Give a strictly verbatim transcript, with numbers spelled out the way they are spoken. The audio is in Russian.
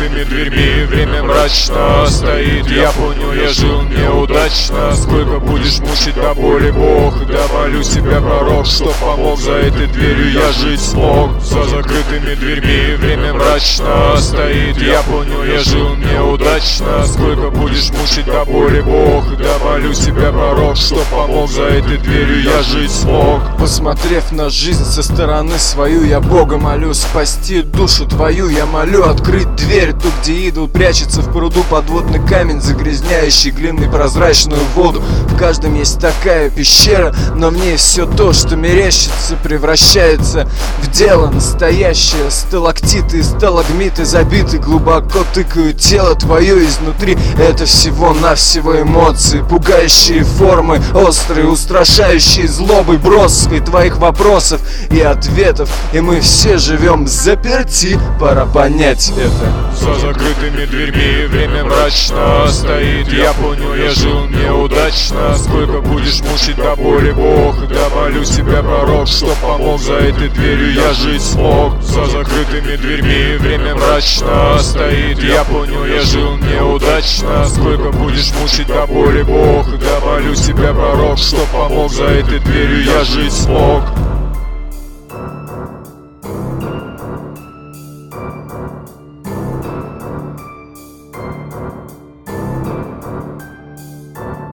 закрытыми дверьми. Время мрачно стоит, я понял, я жил неудачно. Сколько будешь мучить до боли, Бог? Да молю себя, пророк, что помог, за этой дверью я жить смог. За закрытыми дверьми время мрачно стоит, я понял, я жил неудачно. Сколько будешь мучить до боли, Бог? Да молю себя, пророк, что помог, за этой дверью я жить смог. Посмотрев на жизнь со стороны свою, я Бога молю спасти душу твою. Я молю открыть дверь, тут где идол прячется в пруду. Подводный камень, загрязняющий глиной прозрачную воду. В каждом есть такая пещера, но в ней все то, что мерещится, превращается в дело настоящее. Сталактиты и сталагмиты забиты, глубоко тыкают тело твое изнутри. Это всего-навсего эмоции, пугающие формы, острые, устрашающие злобой, броской твоих вопросов и ответов. И мы все живем заперти, пора понять это. За закрытыми дверьми время мрачно стоит, я понял, я жил неудачно. Сколько будешь мучить до боли, Бог? Да молю себя, пророк, что помог, за этой дверью я жить смог. За закрытыми дверьми время мрачно стоит, я понял, я жил неудачно. Сколько будешь мучить до боли, Бог? Да молю себя, пророк, что помог, за этой дверью я жить смог.